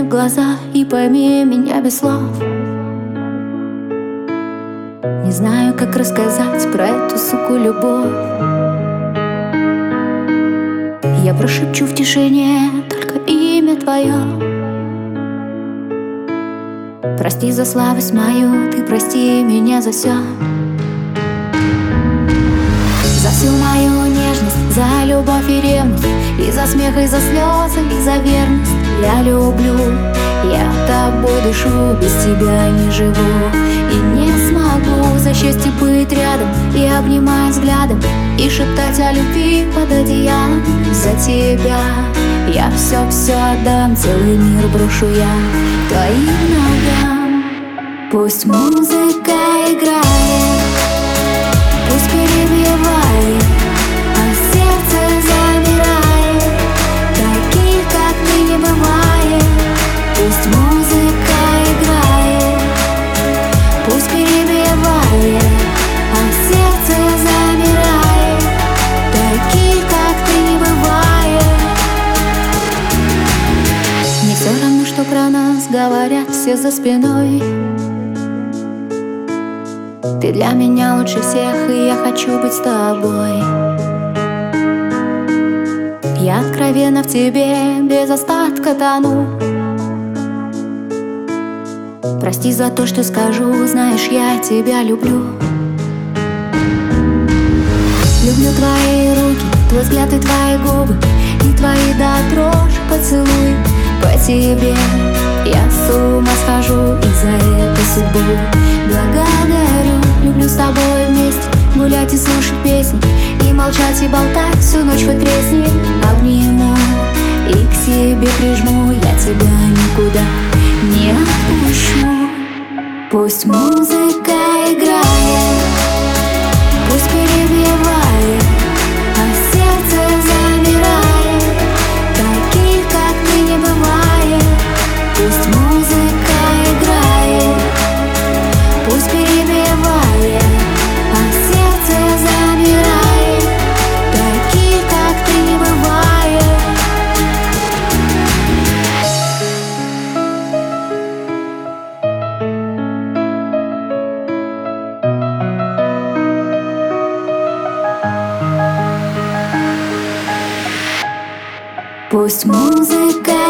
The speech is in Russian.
в глаза и пойми меня без слов. Не знаю, как рассказать про эту, суку, любовь. Я прошепчу в тишине только имя твое. Прости за слабость мою, ты прости меня за все. За всю мою нежность, за любовь и ревность, и за смех, и за слезы, и за верность. Я люблю, я тобой дышу, без тебя не живу и не смогу. За счастье быть рядом и обнимать взглядом, и шептать о любви под одеялом. За тебя я все отдам, целый мир брошу я твоим ногам. Пусть музыка играет, пусть перебивает, а сердце замирает, таких, как мы, не бывает. Пусть музыка играет, пусть перебивает, а сердце замирает, таких, как ты, не бывает. Мне все равно, что про нас говорят все за спиной. Ты для меня лучше всех, и я хочу быть с тобой. Я откровенно в тебе без остатка тону. Прости за то, что скажу, знаешь, я тебя люблю. Люблю твои руки, твой взгляд и твои губы, и твои до дрожи поцелуй. По тебе я с ума схожу, и за эту судьбу благодарю. Люблю с тобой вместе гулять и слушать песни, и молчать, и болтать всю ночь, хоть тресни. Обниму и к себе прижму, я тебя никуда не отпущу. Пусть музыка играет, пусть перебивает, а сердце замирает, таких, как мы, не бывает. Пусть музыка играет, пусть перебивает, а сердце замирает, таких, как ты, не бывает. Пусть музыка